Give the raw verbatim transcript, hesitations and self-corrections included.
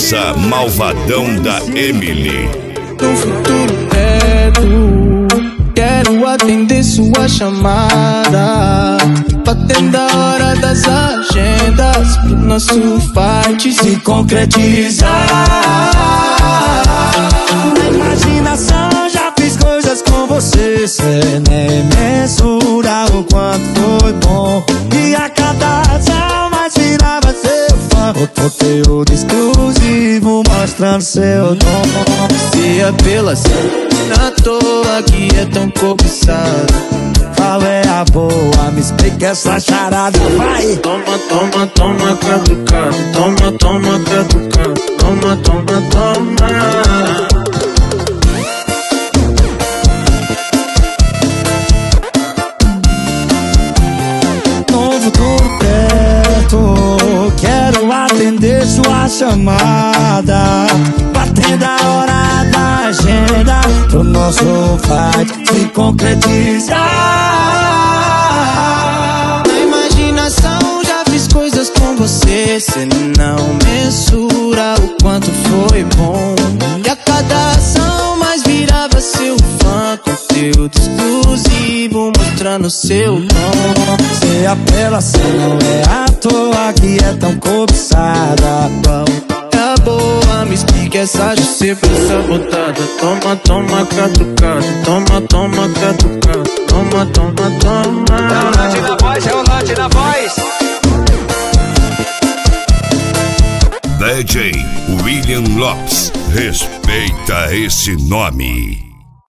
Cabeça malvadão da Emily. No futuro perto, quero atender sua chamada, batendo a hora das agendas, pro nosso fight se concretizar. Na imaginação já fiz coisas com você, cê nem mensura o quanto foi bom. E a cada ação mais virava seu fã, o conteúdo exclusivo mostrando seu dom. Se apelação na toa que é tão cobiçado, qual é a boa? Me explica essa charada, vai! Toma, toma, toma, catucado. Toma, toma, catucado. Toma, toma, toma. No futuro perto, quero atender sua chamada, batendo a hora da agenda, pro nosso fight se concretizar. Na imaginação já fiz coisas com você, cê não mensura o quanto foi bom. E a cada ação mais virava seu fã, conteúdo exclusivo mostrando seu dom. Se apelação não é à toa que é tão cobiçada, é boa, me explica essa de ser sabotada. Toma, toma, catucado. Toma, toma, catucado. Toma, toma, toma. É o Lote na voz, é o Lote na voz. D J William Lopes, respeita esse nome.